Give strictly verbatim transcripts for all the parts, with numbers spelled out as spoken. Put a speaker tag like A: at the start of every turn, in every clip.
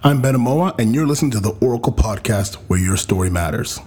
A: I'm Ben Amoa, and you're listening to the Oracle Podcast, where your story matters.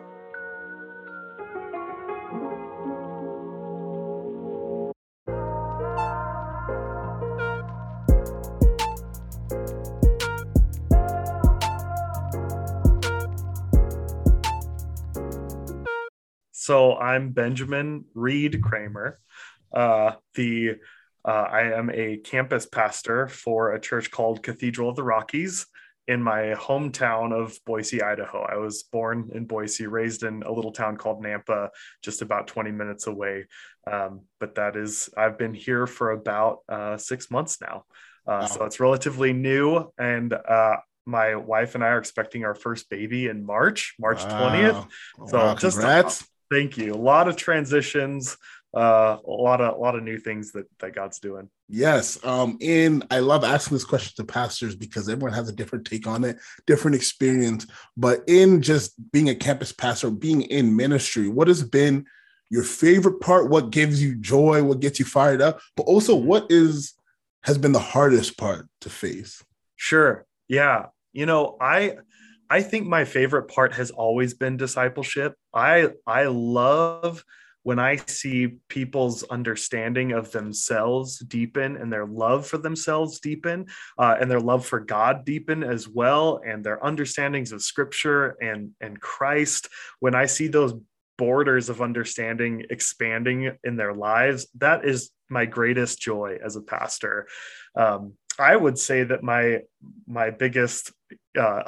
B: So I'm Benjamin Reed Kramer. Uh, the uh, I am a campus pastor for a church called Cathedral of the Rockies in my hometown of Boise, Idaho. I was born in Boise, raised in a little town called Nampa, just about twenty minutes away. Um, but that is, I've been here for about uh, six months now. Uh, wow. So it's relatively new. And uh, my wife and I are expecting our first baby in March, March twentieth.
A: Wow.
B: So
A: wow,
B: just
A: congrats.
B: Thank you. A lot of transitions, uh, a lot of a lot of new things that, that God's doing.
A: Yes. Um, and I love asking this question to pastors because everyone has a different take on it, different experience. But in just being a campus pastor, being in ministry, what has been your favorite part? What gives you joy? What gets you fired up? But also, what is has been the hardest part to face?
B: Sure. Yeah. You know, I I think my favorite part has always been discipleship. I I love when I see people's understanding of themselves deepen and their love for themselves deepen uh, and their love for God deepen as well, and their understandings of Scripture and, and Christ. When I see those borders of understanding expanding in their lives, that is my greatest joy as a pastor. Um, I would say that my my biggest uh,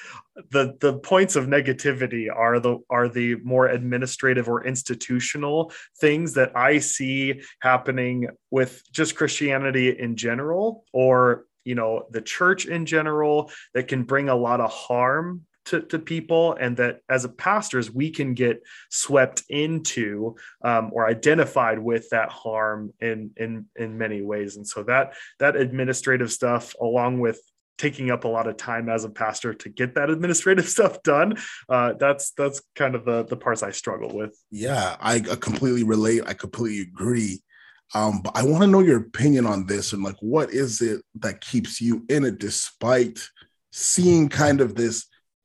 B: the the points of negativity are the are the more administrative or institutional things that I see happening with just Christianity in general, or you know the church in general, that can bring a lot of harm to, to people, and that as a pastors we can get swept into um, or identified with that harm in in in many ways. And so that that administrative stuff, along with taking up a lot of time as a pastor to get that administrative stuff done, uh, that's that's kind of the the parts I struggle with.
A: Yeah, I completely relate. I completely agree. Um, but I want to know your opinion on this, and like, what is it that keeps you in it despite seeing kind of this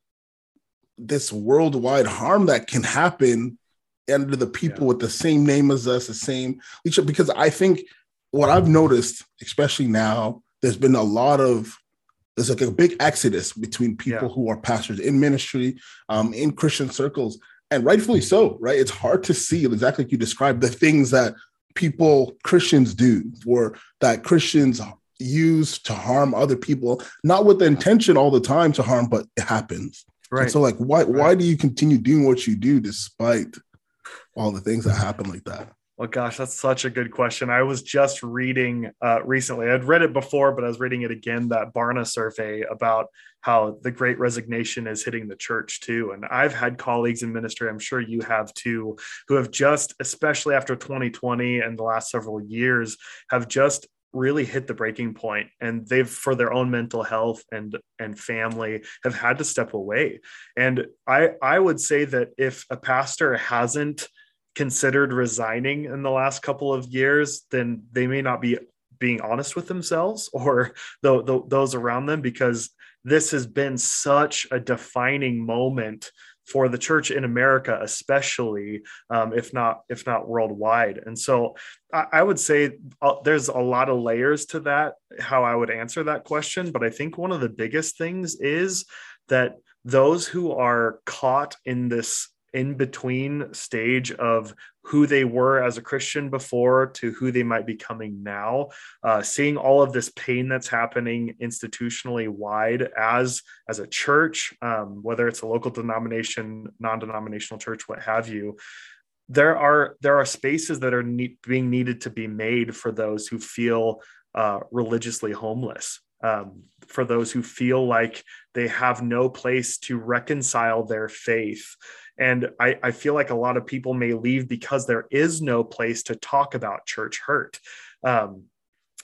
A: this worldwide harm that can happen under the people yeah. with the same name as us, the same, because I think what I've noticed, especially now, there's been a lot of There's like a big exodus between people yeah. who are pastors in ministry, um, in Christian circles, and rightfully so, right? It's hard to see, exactly like you described, the things that people, Christians do, or that Christians use to harm other people, not with the intention all the time to harm, but it happens. Right. And so like, why, right. why do you continue doing what you do despite all the things that happen like that?
B: Well, gosh, that's such a good question. I was just reading uh, recently, I'd read it before, but I was reading it again, that Barna survey about how the Great Resignation is hitting the church too. And I've had colleagues in ministry, I'm sure you have too, who have just, especially after twenty twenty and the last several years, have just really hit the breaking point, and they've, for their own mental health and and family, have had to step away. And I I would say that if a pastor hasn't considered resigning in the last couple of years, then they may not be being honest with themselves or the, the, those around them, because this has been such a defining moment for the church in America, especially, um, if not if not worldwide. And so I, I would say uh, there's a lot of layers to that, how I would answer that question. But I think one of the biggest things is that those who are caught in this in-between stage of who they were as a Christian before to who they might be becoming now, uh, seeing all of this pain that's happening institutionally wide as, as a church, um, whether it's a local denomination, non-denominational church, what have you, there are, there are spaces that are ne- being needed to be made for those who feel uh, religiously homeless. Um, for those who feel like they have no place to reconcile their faith. And I, I feel like a lot of people may leave because there is no place to talk about church hurt. Um,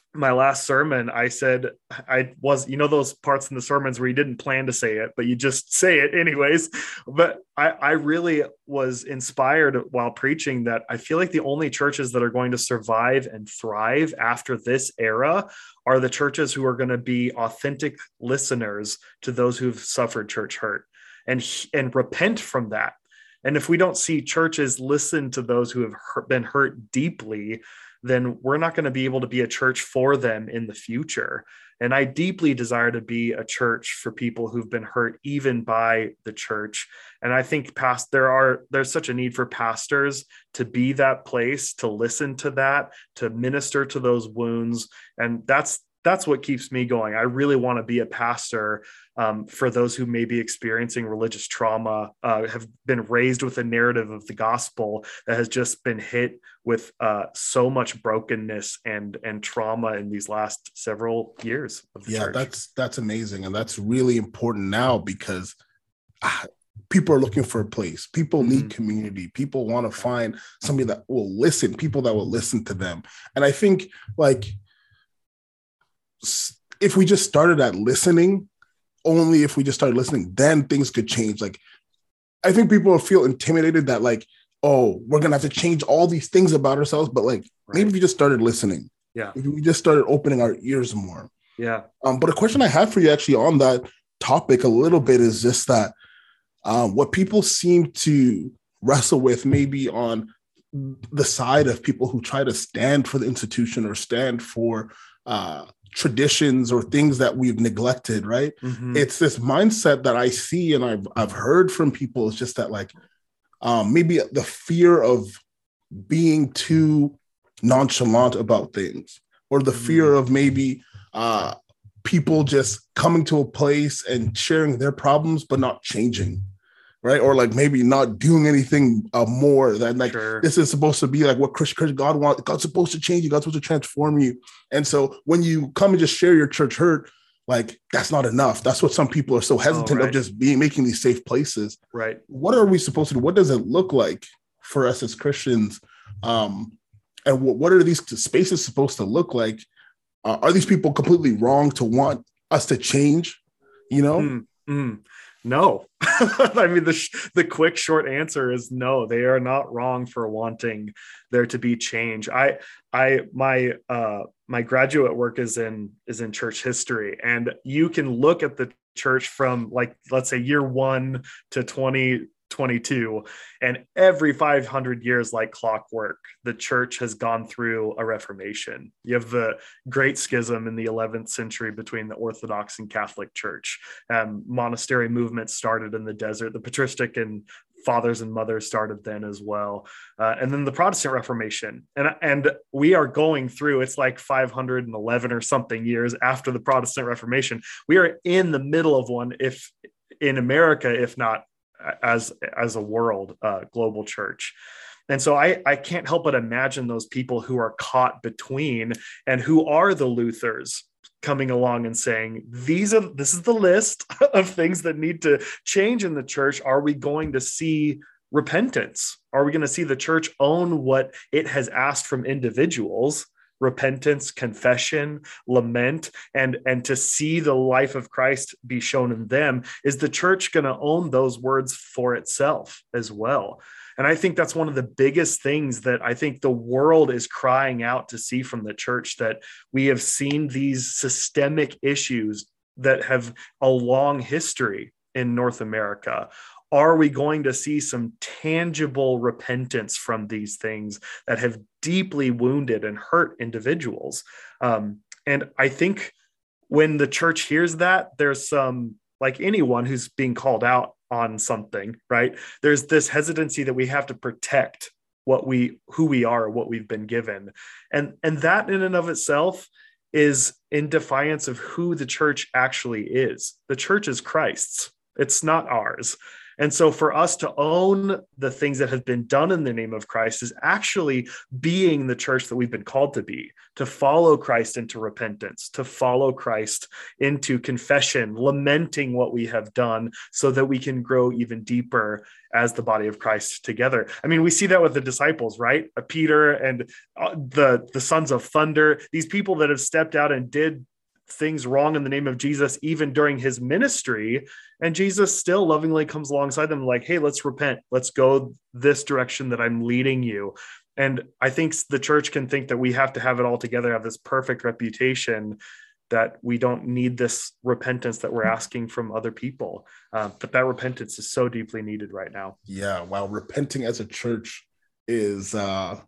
B: my last sermon, I said, I was, you know, those parts in the sermons where you didn't plan to say it, but you just say it anyways. But I, I really was inspired while preaching that I feel like the only churches that are going to survive and thrive after this era are the churches who are going to be authentic listeners to those who've suffered church hurt and, and repent from that. And if we don't see churches listen to those who have hurt, been hurt deeply, then we're not going to be able to be a church for them in the future. And I deeply desire to be a church for people who've been hurt even by the church. And I think past there are there's such a need for pastors to be that place, to listen to that, to minister to those wounds. And that's that's what keeps me going. I really want to be a pastor um, for those who may be experiencing religious trauma, uh, have been raised with a narrative of the gospel that has just been hit with uh, so much brokenness and and trauma in these last several years of the
A: yeah,
B: church.
A: that's that's amazing, and that's really important now because ah, people are looking for a place. People mm-hmm. need community. People want to find somebody that will listen. People that will listen to them, and I think like. if we just started at listening, only if we just started listening, then things could change. Like, I think people will feel intimidated that like, oh, we're going to have to change all these things about ourselves. But like, right. maybe if we just started listening,
B: yeah,
A: if we just started opening our ears more.
B: Yeah.
A: Um, but a question I have for you actually on that topic a little bit is just that um, what people seem to wrestle with maybe on the side of people who try to stand for the institution or stand for uh, traditions or things that we've neglected, right? Mm-hmm. It's this mindset that I see and I've, I've heard from people. It's just that like um, maybe the fear of being too nonchalant about things, or the fear of maybe uh, people just coming to a place and sharing their problems, but not changing. Right. Or like maybe not doing anything uh, more than like, sure. This is supposed to be like what Christian God wants. God's supposed to change you. God's supposed to transform you. And so when you come and just share your church hurt, like that's not enough. That's what some people are so hesitant oh, right. of just being, making these safe places.
B: Right.
A: What are we supposed to do? What does it look like for us as Christians? Um, and what, what are these spaces supposed to look like? Uh, are these people completely wrong to want us to change? You know?
B: Mm, mm. No. I mean, the sh- the quick, short answer is no. They are not wrong for wanting there to be change. I, I, my, uh, my graduate work is in is in church history, and you can look at the church from like, let's say, year one to twenty twenty-two, and every five hundred years, like clockwork, the church has gone through a reformation. You have the Great Schism in the eleventh century between the Orthodox and Catholic Church. Um, monastery movements started in the desert. The patristic and fathers and mothers started then as well. Uh, and then the Protestant Reformation. And, and we are going through, it's like five hundred eleven or something years after the Protestant Reformation. We are in the middle of one, if in America, if not as as a world uh, global church. And so I, I can't help but imagine those people who are caught between and who are the Luthers coming along and saying, these are this is the list of things that need to change in the church. Are we going to see repentance? Are we going to see the church own what it has asked from individuals? Repentance, confession, lament, and, and to see the life of Christ be shown in them. Is the church going to own those words for itself as well? And I think that's one of the biggest things that I think the world is crying out to see from the church, that we have seen these systemic issues that have a long history in North America. Are we going to see some tangible repentance from these things that have deeply wounded and hurt individuals? Um, and I think when the church hears that, there's some, like anyone who's being called out on something, right? There's this hesitancy that we have to protect what we, who we are, what we've been given. And, and that in and of itself is in defiance of who the church actually is. The church is Christ's. It's not ours. And so for us to own the things that have been done in the name of Christ is actually being the church that we've been called to be, to follow Christ into repentance, to follow Christ into confession, lamenting what we have done so that we can grow even deeper as the body of Christ together. I mean, we see that with the disciples, right? Peter and uh, the, the sons of thunder, these people that have stepped out and did things wrong in the name of Jesus, even during his ministry. And Jesus still lovingly comes alongside them like, hey, let's repent. Let's go this direction that I'm leading you. And I think the church can think that we have to have it all together, have this perfect reputation, that we don't need this repentance that we're asking from other people. Uh, but that repentance is so deeply needed right now.
A: Yeah. While repenting as a church is, uh,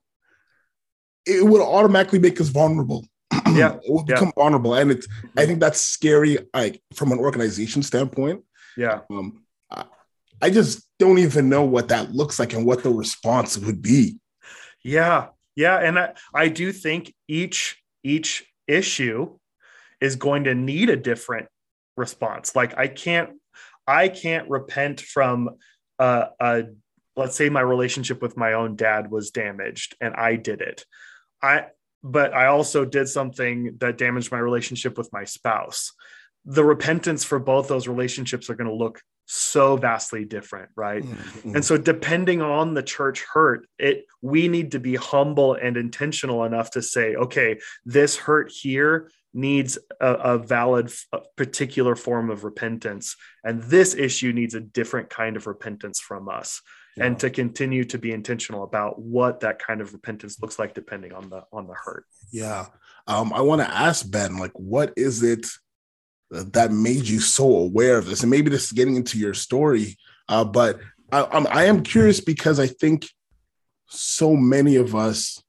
A: it would automatically make us vulnerable.
B: Yeah,
A: it will become yeah. vulnerable, and it's. I think that's scary, like from an organization standpoint.
B: Yeah,
A: um, I, I just don't even know what that looks like and what the response would be.
B: Yeah, yeah, and I, I do think each each issue is going to need a different response. Like I can't, I can't repent from uh, a, let's say my relationship with my own dad was damaged, and I did it. I. But I also did something that damaged my relationship with my spouse. The repentance for both those relationships are going to look so vastly different, right? Mm-hmm. And so depending on the church hurt, it we need to be humble and intentional enough to say, okay, this hurt here needs a, a valid a particular form of repentance. And this issue needs a different kind of repentance from us. Yeah. And to continue to be intentional about what that kind of repentance looks like, depending on the on the hurt.
A: Yeah, um, I want to ask Ben, like, what is it that made you so aware of this? And maybe this is getting into your story, uh, but I, I'm I am curious because I think so many of us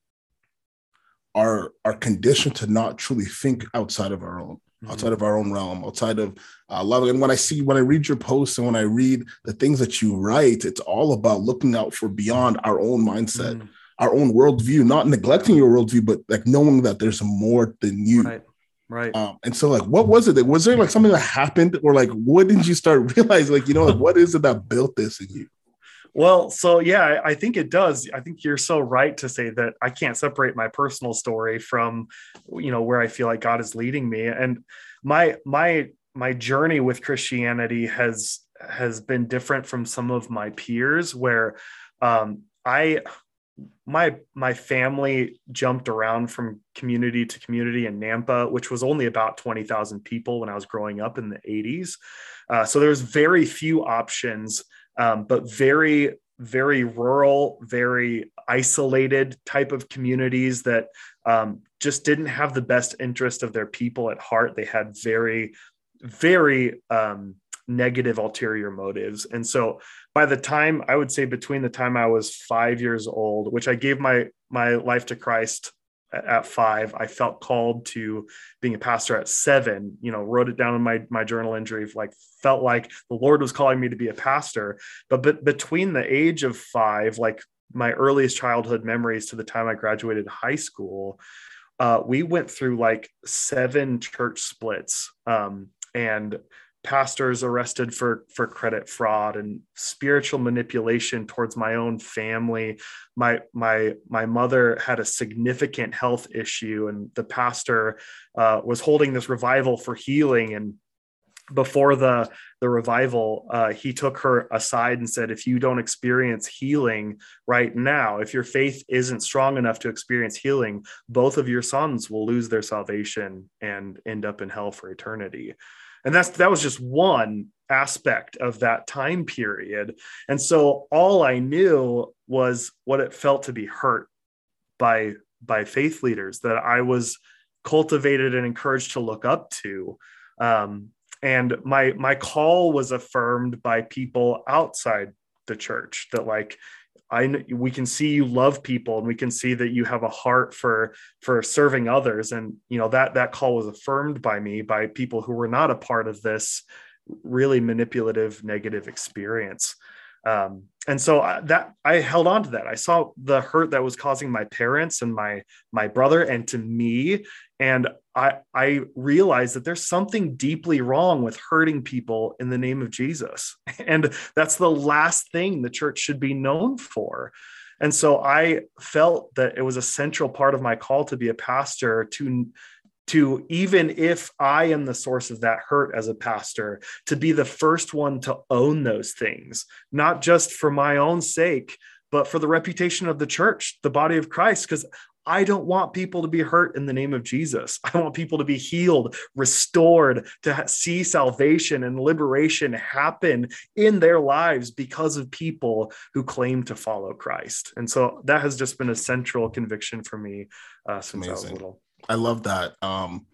A: are are conditioned to not truly think outside of our own. outside of our own realm, outside of uh, love. And when I see, when I read your posts and when I read the things that you write, it's all about looking out for beyond our own mindset, mm. our own worldview, not neglecting your worldview, but like knowing that there's more than you.
B: Right. Right. Um,
A: and so like, what was it? Was there like something that happened, or like, what did you start realizing, like, you know, like, what is it that built this in you?
B: Well, so yeah, I think it does. I think you're so right to say that I can't separate my personal story from, you know, where I feel like God is leading me. And my my my journey with Christianity has has been different from some of my peers, where um, I my my family jumped around from community to community in Nampa, which was only about twenty thousand people when I was growing up in the eighties. Uh, so there's very few options. Um, but very, very rural, very isolated type of communities that um, just didn't have the best interest of their people at heart. They had very, very um, negative ulterior motives. And so by the time, I would say between the time I was five years old, which I gave my my life to Christ at five, I felt called to being a pastor at seven, you know, wrote it down in my, my journal entry, like felt like the Lord was calling me to be a pastor. But, but between the age of five, like my earliest childhood memories to the time I graduated high school, uh, we went through like seven church splits, um, and pastors arrested for, for credit fraud and spiritual manipulation towards my own family. My, my, my mother had a significant health issue, and the pastor uh, was holding this revival for healing. And before the, the revival, uh, he took her aside and said, if you don't experience healing right now, if your faith isn't strong enough to experience healing, both of your sons will lose their salvation and end up in hell for eternity. And that's, that was just one aspect of that time period. And so all I knew was what it felt to be hurt by, by faith leaders that I was cultivated and encouraged to look up to. Um, and my, my call was affirmed by people outside the church that like, I, we can see you love people, and we can see that you have a heart for, for serving others. And, you know, that, that call was affirmed by me, by people who were not a part of this really manipulative, negative experience. Um, and so I, that I held on to that. I saw the hurt that was causing my parents and my, my brother and to me. And I, I realized that there's something deeply wrong with hurting people in the name of Jesus. And that's the last thing the church should be known for. And so I felt that it was a central part of my call to be a pastor to, to even if I am the source of that hurt as a pastor, to be the first one to own those things, not just for my own sake, but for the reputation of the church, the body of Christ, because I don't want people to be hurt in the name of Jesus. I want people to be healed, restored, to see salvation and liberation happen in their lives because of people who claim to follow Christ. And so that has just been a central conviction for me uh, since Amazing. I was little.
A: I love that. Um,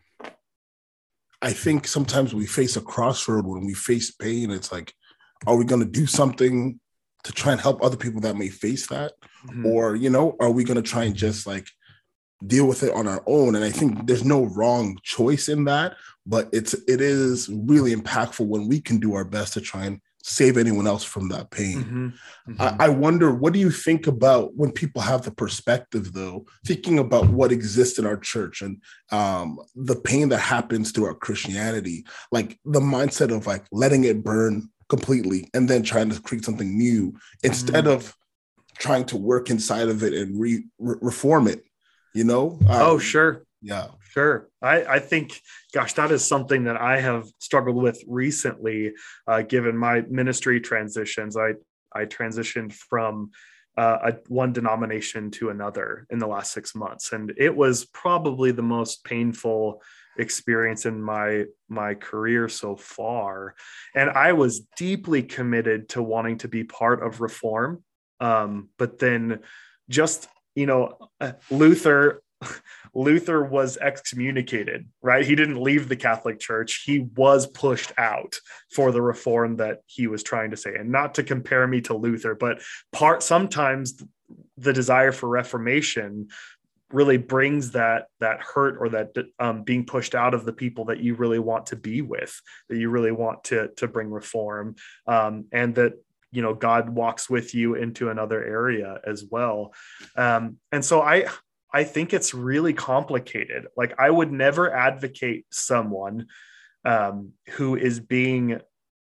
A: I think sometimes we face a crossroad when we face pain. It's like, are we going to do something to try and help other people that may face that? Mm-hmm. Or, you know, are we going to try and just like deal with it on our own? And I think there's no wrong choice in that, but it's, it is really impactful when we can do our best to try and save anyone else from that pain. Mm-hmm. Mm-hmm. I, I wonder, what do you think about when people have the perspective, though, thinking about what exists in our church and um, the pain that happens through our Christianity, like the mindset of like letting it burn completely and then trying to create something new instead mm-hmm. of trying to work inside of it and re- re- reform it, you know? Um,
B: oh, sure.
A: Yeah.
B: Sure. I, I think, gosh, that is something that I have struggled with recently, uh, given my ministry transitions. I, I transitioned from uh, a, one denomination to another in the last six months. And it was probably the most painful experience in my, my career so far. And I was deeply committed to wanting to be part of reform. Um, but then just, you know, Luther, Luther was excommunicated, right? He didn't leave the Catholic Church. He was pushed out for the reform that he was trying to say. And not to compare me to Luther, but part sometimes the desire for reformation really brings that that hurt or that um, being pushed out of the people that you really want to be with, that you really want to to bring reform, um, and that you know God walks with you into another area as well. Um, and so I. I think it's really complicated. Like I would never advocate someone um, who is being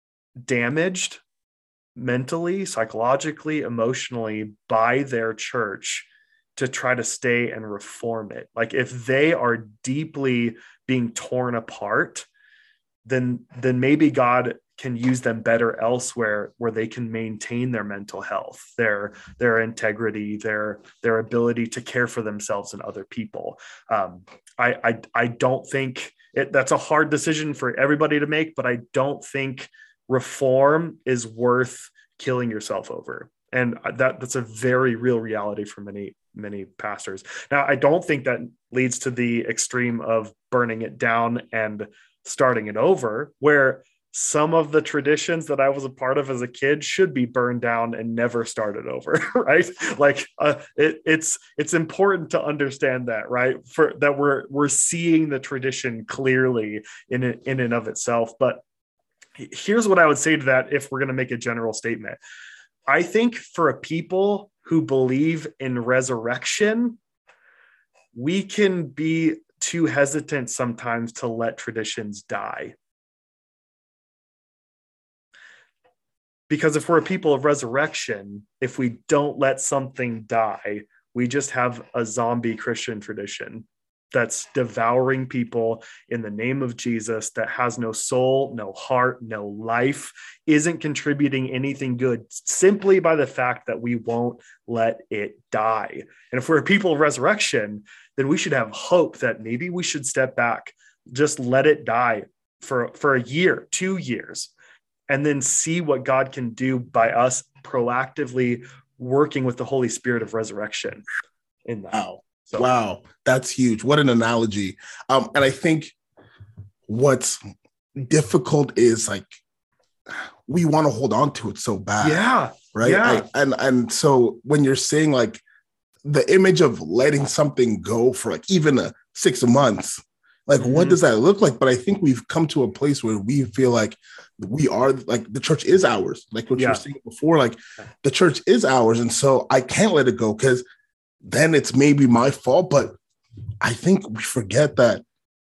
B: damaged mentally, psychologically, emotionally by their church to try to stay and reform it. Like if they are deeply being torn apart, then, then maybe God can use them better elsewhere where they can maintain their mental health, their, their integrity, their, their ability to care for themselves and other people. Um, I, I, I don't think it, that's a hard decision for everybody to make, but I don't think reform is worth killing yourself over. And that that's a very real reality for many, many pastors. Now, I don't think that leads to the extreme of burning it down and starting it over, where some of the traditions that I was a part of as a kid should be burned down and never started over, right? Like uh, it, it's it's important to understand that, right? For that we're we're seeing the tradition clearly in it, in and of itself. But here's what I would say to that if we're going to make a general statement. I think for a people who believe in resurrection, we can be too hesitant sometimes to let traditions die. Because if we're a people of resurrection, if we don't let something die, we just have a zombie Christian tradition that's devouring people in the name of Jesus, that has no soul, no heart, no life, isn't contributing anything good simply by the fact that we won't let it die. And if we're a people of resurrection, then we should have hope that maybe we should step back, just let it die for, for a year, two years, and then see what God can do by us proactively working with the Holy Spirit of resurrection in that.
A: Wow. So. Wow. That's huge. What an analogy. Um, and I think what's difficult is like, we want to hold on to it so bad.
B: Yeah.
A: Right.
B: Yeah.
A: I, and, and so when you're saying like the image of letting something go for like even a six months, like, mm-hmm. what does that look like? But I think we've come to a place where we feel like we are, like, the church is ours. Like what yeah. you were saying before, like the church is ours. And so I can't let it go because then it's maybe my fault. But I think we forget that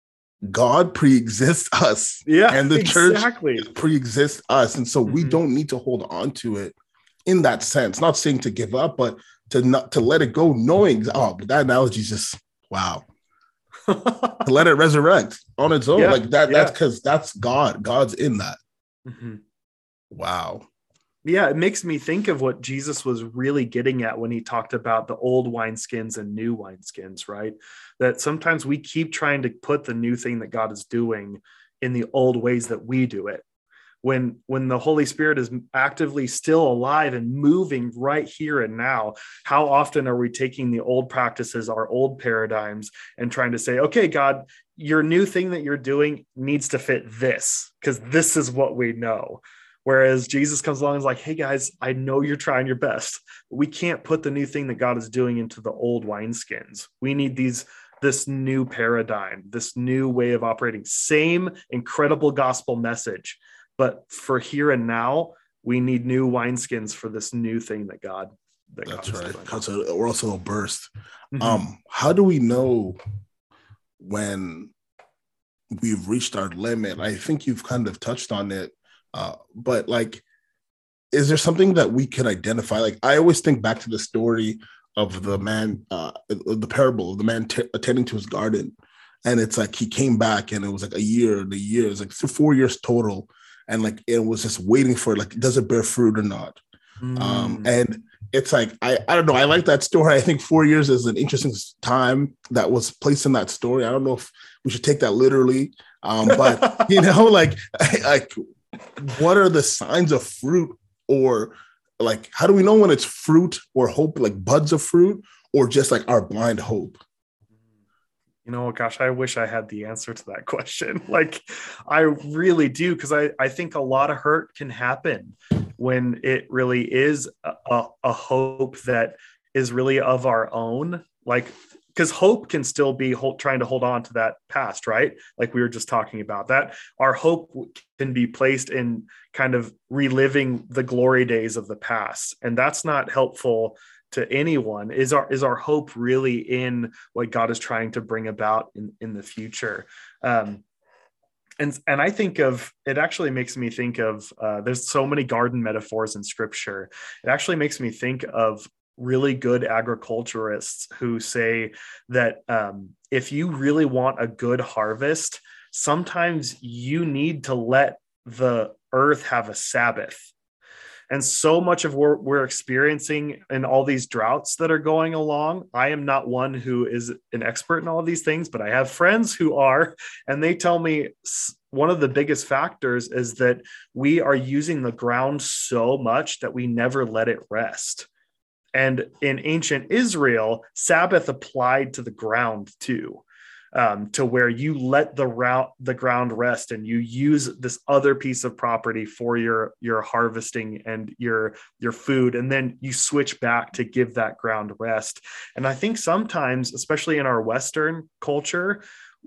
A: God pre-exists us.
B: Yeah,
A: And the
B: exactly.
A: church pre-exists us. And so mm-hmm. we don't need to hold on to it in that sense. Not saying to give up, but to not to let it go, knowing, oh, but that analogy is just wow. To let it resurrect on its own. Yeah, like that, yeah. that's because that's God. God's in that. Mm-hmm. Wow.
B: Yeah, it makes me think of what Jesus was really getting at when he talked about the old wineskins and new wineskins, right? That sometimes we keep trying to put the new thing that God is doing in the old ways that we do it. When, when the Holy Spirit is actively still alive and moving right here and now, how often are we taking the old practices, our old paradigms, and trying to say, okay, God, your new thing that you're doing needs to fit this, because this is what we know. Whereas Jesus comes along and is like, hey, guys, I know you're trying your best, but we can't put the new thing that God is doing into the old wineskins. We need these, this new paradigm, this new way of operating. Same incredible gospel message, but for here and now, we need new wineskins for this new thing that God. That
A: That's
B: God
A: right.
B: Doing.
A: That's a, or also a burst.
B: Mm-hmm.
A: Um, how do we know when we've reached our limit? I think you've kind of touched on it. Uh, but like, is there something that we can identify? Like, I always think back to the story of the man, uh, the parable of the man t- attending to his garden. And it's like, he came back and it was like a year, and a year, it was like four years total. And like, it was just waiting for, like, does it bear fruit or not? Mm. Um, and it's like, I, I don't know. I like that story. I think four years is an interesting time that was placed in that story. I don't know if we should take that literally. Um, but you know, like, like, what are the signs of fruit, or like, how do we know when it's fruit or hope, like buds of fruit, or just like our blind hope?
B: You know, gosh, I wish I had the answer to that question. Like, I really do, because I, I think a lot of hurt can happen when it really is a, a hope that is really of our own. Like, because hope can still be hold, trying to hold on to that past, right? Like we were just talking about that. Our hope can be placed in kind of reliving the glory days of the past. And that's not helpful to anyone. Is our, is our hope really in what God is trying to bring about in, in the future? Um, and, and I think of, it actually makes me think of, uh, there's so many garden metaphors in scripture. It actually makes me think of really good agriculturists who say that um, if you really want a good harvest, sometimes you need to let the earth have a Sabbath. And so much of what we're experiencing in all these droughts that are going along, I am not one who is an expert in all of these things, but I have friends who are, and they tell me one of the biggest factors is that we are using the ground so much that we never let it rest. And in ancient Israel, Sabbath applied to the ground too, um, to where you let the route, the ground rest, and you use this other piece of property for your, your harvesting and your, your food. And then you switch back to give that ground rest. And I think sometimes, especially in our Western culture,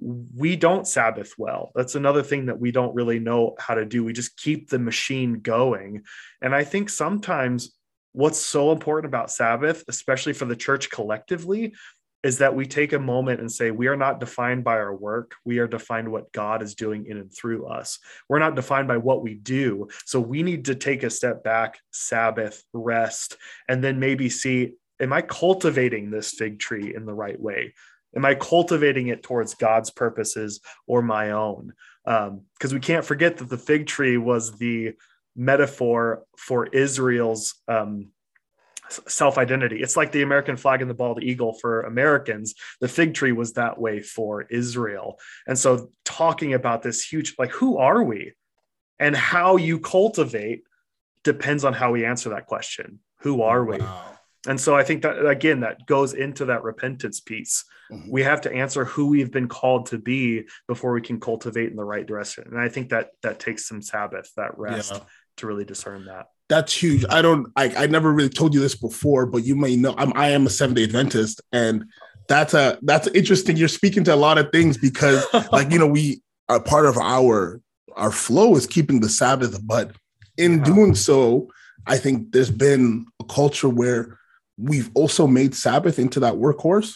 B: we don't Sabbath well. That's another thing that we don't really know how to do. We just keep the machine going. And I think sometimes what's so important about Sabbath, especially for the church collectively, is that we take a moment and say, we are not defined by our work. We are defined what God is doing in and through us. We're not defined by what we do. So we need to take a step back, Sabbath, rest, and then maybe see, am I cultivating this fig tree in the right way? Am I cultivating it towards God's purposes or my own? Um, because we can't forget that the fig tree was the metaphor for Israel's um, self-identity. It's like the American flag and the bald eagle for Americans. The fig tree was that way for Israel. And so talking about this huge, like, who are we? And how you cultivate depends on how we answer that question. Who are we?
A: Wow.
B: And so I think that, again, that goes into that repentance piece. Mm-hmm. We have to answer who we've been called to be before we can cultivate in the right direction. And I think that that takes some Sabbath, that rest, yeah, to really discern that.
A: That's huge. I don't, I, I never really told you this before, but you may know I'm, I am a Seventh-day Adventist, and that's a, that's interesting. You're speaking to a lot of things because, like, you know, we are part of our, our flow is keeping the Sabbath, but in yeah. doing so, I think there's been a culture where we've also made Sabbath into that workhorse.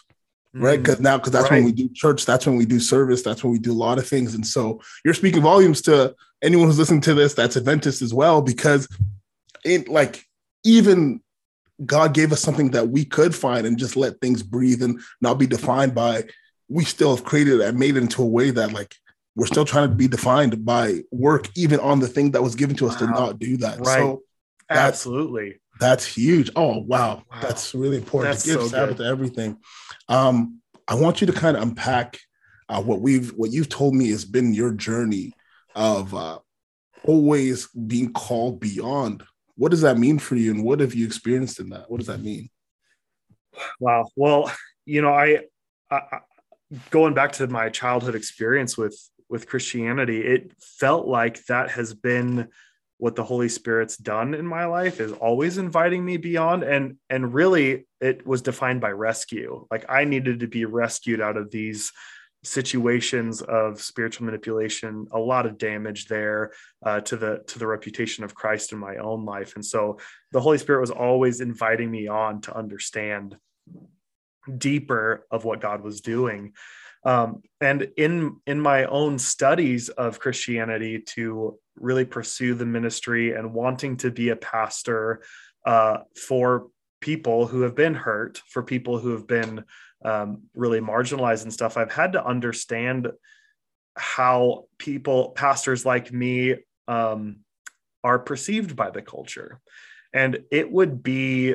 A: right? Because now, because that's
B: right.
A: when we do church, that's when we do service, that's when we do a lot of things. And so you're speaking volumes to anyone who's listening to this that's Adventist as well, because it like even God gave us something that we could find and just let things breathe and not be defined by, we still have created and made it into a way that like we're still trying to be defined by work, even on the thing that was given to us wow. to not do that.
B: Right.
A: So that,
B: absolutely.
A: That's huge. Oh, wow.
B: wow.
A: That's really important
B: That's
A: to give
B: so
A: Sabbath
B: good.
A: to everything. Um, I want you to kind of unpack uh, what we've, what you've told me has been your journey of uh, always being called beyond. What does that mean for you? And what have you experienced in that? What does that mean?
B: Wow. Well, you know, I, I going back to my childhood experience with, with Christianity, it felt like that has been what the Holy Spirit's done in my life, is always inviting me beyond. And, and really it was defined by rescue. Like I needed to be rescued out of these situations of spiritual manipulation, a lot of damage there uh, to the, to the reputation of Christ in my own life. And so the Holy Spirit was always inviting me on to understand deeper of what God was doing. Um, and in, in my own studies of Christianity, to really pursue the ministry and wanting to be a pastor uh, for people who have been hurt, for people who have been um, really marginalized and stuff, I've had to understand how people, pastors like me, um, are perceived by the culture. And it would be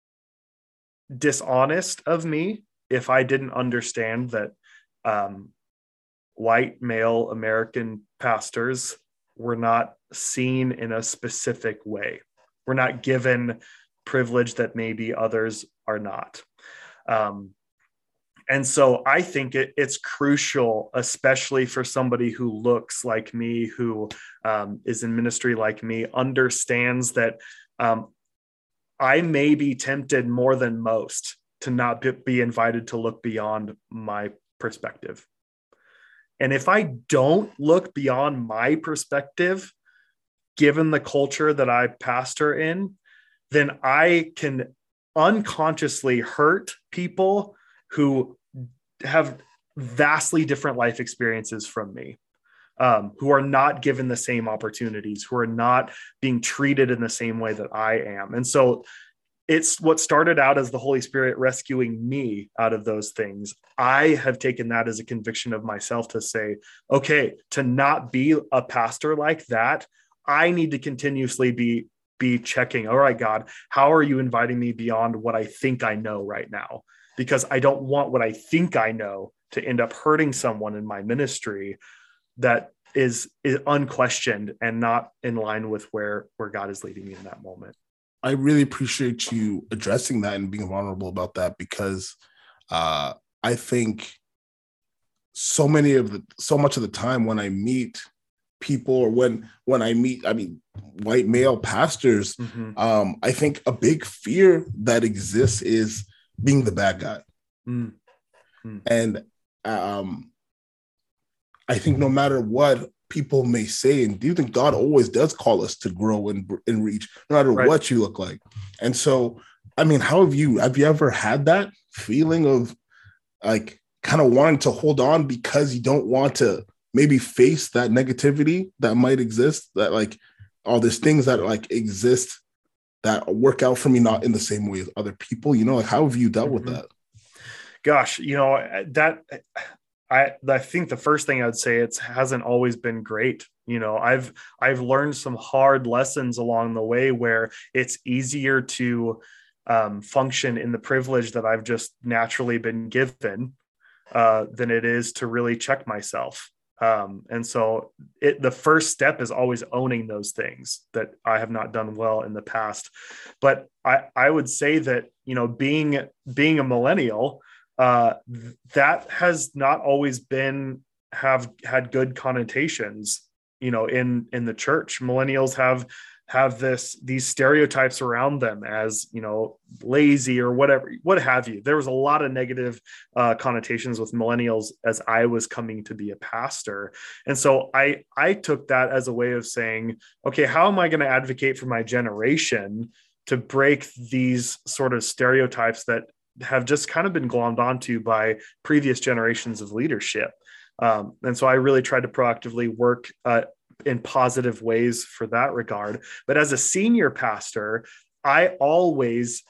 B: dishonest of me if I didn't understand that um, white male American pastors were not seen in a specific way. We're not given privilege that maybe others are not. Um, and so I think it, it's crucial, especially for somebody who looks like me, who um, is in ministry like me, understands that um, I may be tempted more than most to not be invited to look beyond my perspective. And if I don't look beyond my perspective, given the culture that I pastor in, then I can unconsciously hurt people who have vastly different life experiences from me, um, who are not given the same opportunities, who are not being treated in the same way that I am. And so it's what started out as the Holy Spirit rescuing me out of those things. I have taken that as a conviction of myself to say, okay, to not be a pastor like that, I need to continuously be, be checking, all right, God, how are you inviting me beyond what I think I know right now? Because I don't want what I think I know to end up hurting someone in my ministry that is, is unquestioned and not in line with where, where God is leading me in that moment.
A: I really appreciate you addressing that and being vulnerable about that, because uh, I think so many of the, so much of the time when I meet people, or when, when I meet, I mean, white male pastors, mm-hmm. um, I think a big fear that exists is being the bad guy. Mm-hmm. And um, I think no matter what people may say, and do you think God always does call us to grow and, and reach, no matter right. what you look like? And so, I mean, how have you, have you ever had that feeling of like kind of wanting to hold on because you don't want to maybe face that negativity that might exist, that like all these things that like exist that work out for me, not in the same way as other people, you know, like how have you dealt mm-hmm. with that?
B: Gosh, you know, that I, I think the first thing I would say, it hasn't always been great. You know, I've, I've learned some hard lessons along the way where it's easier to um, function in the privilege that I've just naturally been given uh, than it is to really check myself. Um, and so it, the first step is always owning those things that I have not done well in the past. But I, I would say that, you know, being, being a millennial, uh, that has not always been, have had good connotations, you know, in, in the church. Millennials have, have this, these stereotypes around them as, you know, lazy or whatever, what have you. There was a lot of negative uh, connotations with millennials as I was coming to be a pastor. And so I, I took that as a way of saying, okay, how am I going to advocate for my generation to break these sort of stereotypes that have just kind of been glommed onto by previous generations of leadership. Um, and so I really tried to proactively work uh, in positive ways for that regard. But as a senior pastor, I always,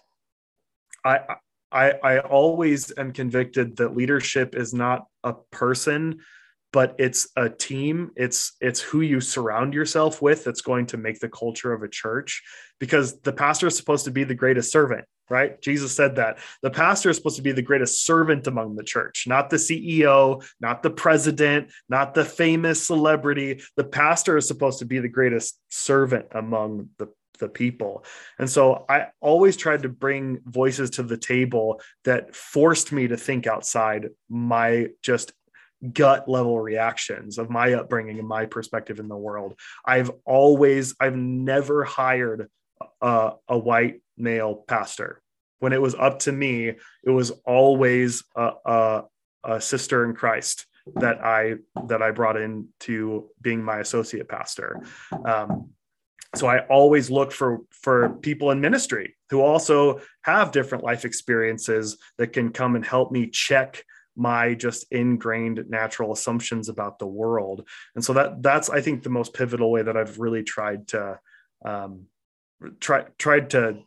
B: I, I, I always am convicted that leadership is not a person, but it's a team. It's, it's who you surround yourself with that's going to make the culture of a church, because the pastor is supposed to be the greatest servant, right? Jesus said that the pastor is supposed to be the greatest servant among the church, not the C E O, not the president, not the famous celebrity. The pastor is supposed to be the greatest servant among the the people. And so I always tried to bring voices to the table that forced me to think outside my just gut level reactions of my upbringing and my perspective in the world. I've always, I've never hired a, a white male pastor. When it was up to me, it was always a, a, a sister in Christ that I, that I brought in to being my associate pastor. Um, So I always look for, for people in ministry who also have different life experiences that can come and help me check my just ingrained natural assumptions about the world. And so that that's, I think, the most pivotal way that I've really tried to um, try, tried to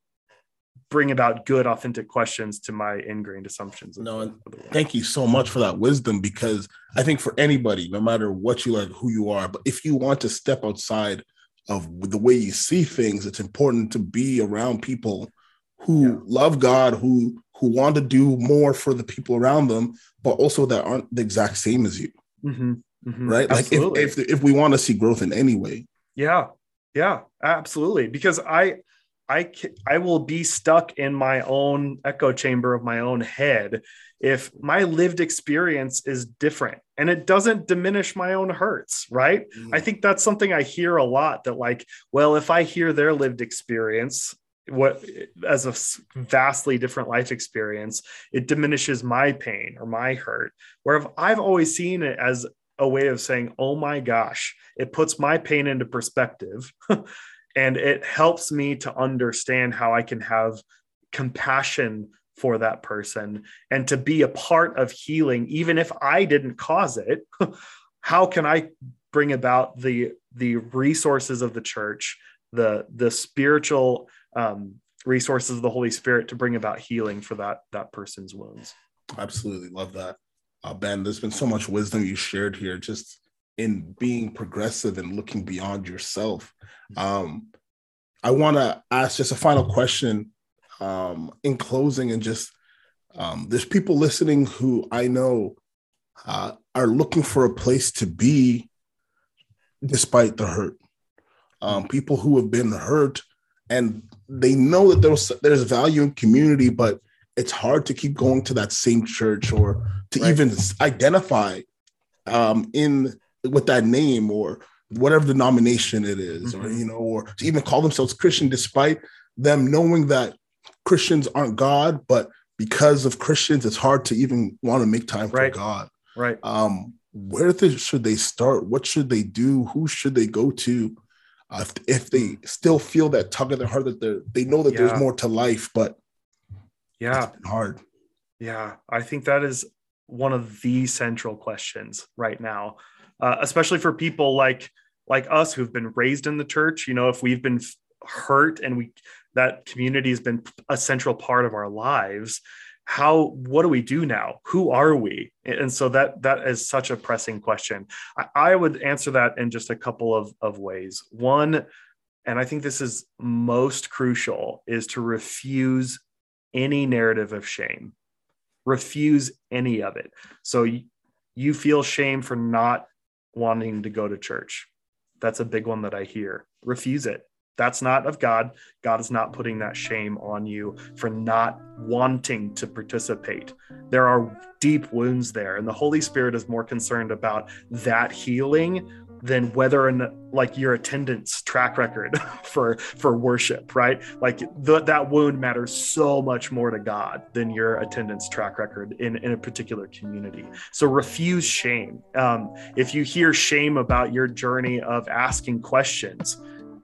B: bring about good, authentic questions to my ingrained assumptions.
A: No, and thank you so much for that wisdom, because I think for anybody, no matter what you like, who you are, but if you want to step outside of the way you see things, it's important to be around people who yeah. love God, who who want to do more for the people around them, but also that aren't the exact same as you. Mm-hmm. Mm-hmm. Right? Absolutely. Like if, if if we want to see growth in any way.
B: Yeah. Yeah, absolutely. Because I I I will be stuck in my own echo chamber of my own head if my lived experience is different, and it doesn't diminish my own hurts, right? Mm. I think that's something I hear a lot, that like, well, if I hear their lived experience, what as a vastly different life experience, it diminishes my pain or my hurt. Where if I've always seen it as a way of saying, oh my gosh, it puts my pain into perspective. And it helps me to understand how I can have compassion for that person and to be a part of healing, even if I didn't cause it. How can I bring about the, the resources of the church, the, the spiritual um, resources of the Holy Spirit to bring about healing for that, that person's wounds?
A: Absolutely. Love that. Uh, Ben, there's been so much wisdom you shared here, just in being progressive and looking beyond yourself. Um, I want to ask just a final question um, in closing, and just um, there's people listening who I know uh, are looking for a place to be despite the hurt. Um, people who have been hurt and they know that there's, there's value in community, but it's hard to keep going to that same church or to right. even identify um, in with that name or whatever denomination it is, mm-hmm. or, you know, or to even call themselves Christian, despite them knowing that Christians aren't God, but because of Christians, it's hard to even want to make time
B: right.
A: for God.
B: Right.
A: Um, where th- should they start? What should they do? Who should they go to? Uh, if, if they still feel that tug of their heart that they're, they know that yeah. there's more to life, but
B: yeah,
A: it's been hard.
B: Yeah. I think that is one of the central questions right now, uh, especially for people like, like us who've been raised in the church. You know, if we've been hurt and we, that community has been a central part of our lives, how, what do we do now? Who are we? And so that, that is such a pressing question. I, I would answer that in just a couple of, of ways. One, and I think this is most crucial, is to refuse any narrative of shame. Refuse any of it. So you, you feel shame for not wanting to go to church. That's a big one that I hear. Refuse it. That's not of God. God is not putting that shame on you for not wanting to participate. There are deep wounds there, and the Holy Spirit is more concerned about that healing than whether or not, like, your attendance track record for for worship, right? Like the, that wound matters so much more to God than your attendance track record in, in a particular community. So refuse shame. Um, if you hear shame about your journey of asking questions,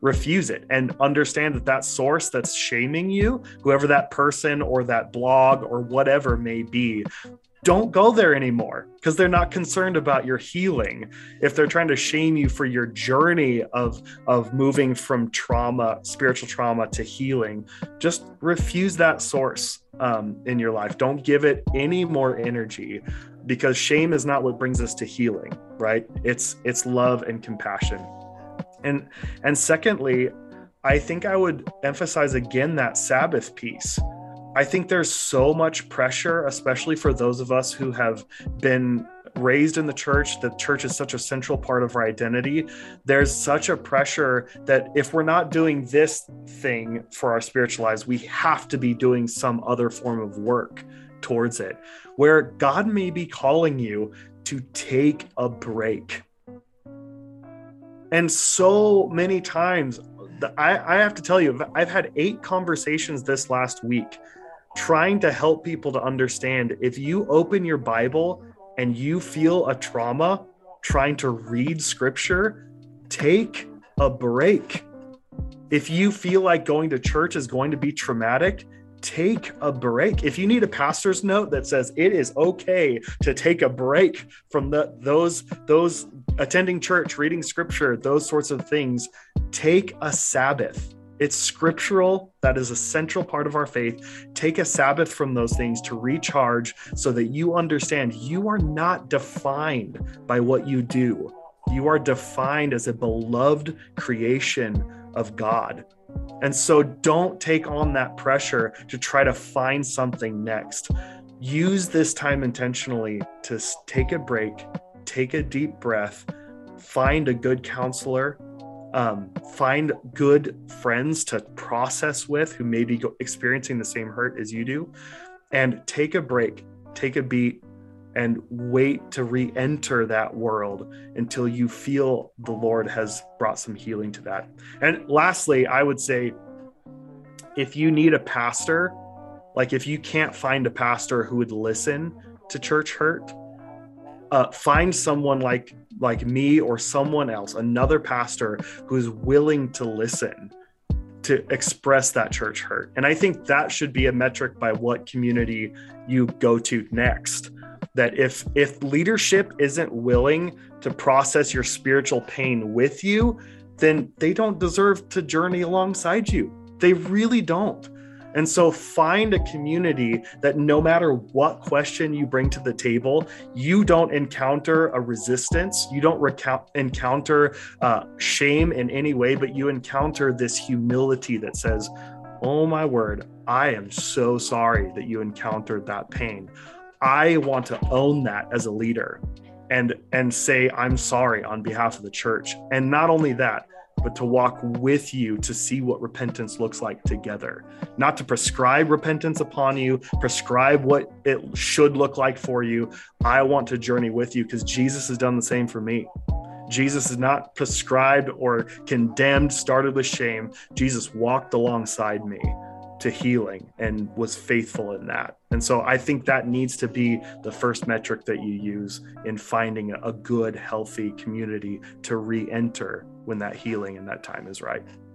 B: refuse it and understand that that source that's shaming you, whoever that person or that blog or whatever may be, don't go there anymore, because they're not concerned about your healing. If they're trying to shame you for your journey of, of moving from trauma, spiritual trauma, to healing, just refuse that source um, in your life. Don't give it any more energy, because shame is not what brings us to healing, right? It's it's love and compassion. And and secondly, I think I would emphasize again that Sabbath piece. I think there's so much pressure, especially for those of us who have been raised in the church. The church is such a central part of our identity. There's such a pressure that if we're not doing this thing for our spiritual lives, we have to be doing some other form of work towards it, where God may be calling you to take a break. And so many times, I, I have to tell you, I've had eight conversations this last week trying to help people to understand, if you open your Bible and you feel a trauma trying to read scripture, take a break. If you feel like going to church is going to be traumatic, take a break. If you need a pastor's note that says it is okay to take a break from the, those, those attending church, reading scripture, those sorts of things, take a Sabbath. It's scriptural. That is a central part of our faith. Take a Sabbath from those things to recharge, so that you understand you are not defined by what you do. You are defined as a beloved creation of God. And so don't take on that pressure to try to find something next. Use this time intentionally to take a break, take a deep breath, find a good counselor, Um, find good friends to process with who may be experiencing the same hurt as you do, and take a break, take a beat, and wait to re-enter that world until you feel the Lord has brought some healing to that. And lastly, I would say, if you need a pastor, like if you can't find a pastor who would listen to church hurt, uh, find someone like like me or someone else, another pastor who's willing to listen, to express that church hurt. And I think that should be a metric by what community you go to next. That if if leadership isn't willing to process your spiritual pain with you, then they don't deserve to journey alongside you. They really don't. And so find a community that no matter what question you bring to the table, you don't encounter a resistance, you don't recount, encounter uh, shame in any way, but you encounter this humility that says, oh my word, I am so sorry that you encountered that pain. I want to own that as a leader and, and say, I'm sorry on behalf of the church. And not only that, but to walk with you to see what repentance looks like together. Not to prescribe repentance upon you, prescribe what it should look like for you. I want to journey with you because Jesus has done the same for me. Jesus is not prescribed or condemned, started with shame. Jesus walked alongside me to healing and was faithful in that. And so I think that needs to be the first metric that you use in finding a good, healthy community to re-enter when that healing and that time is right.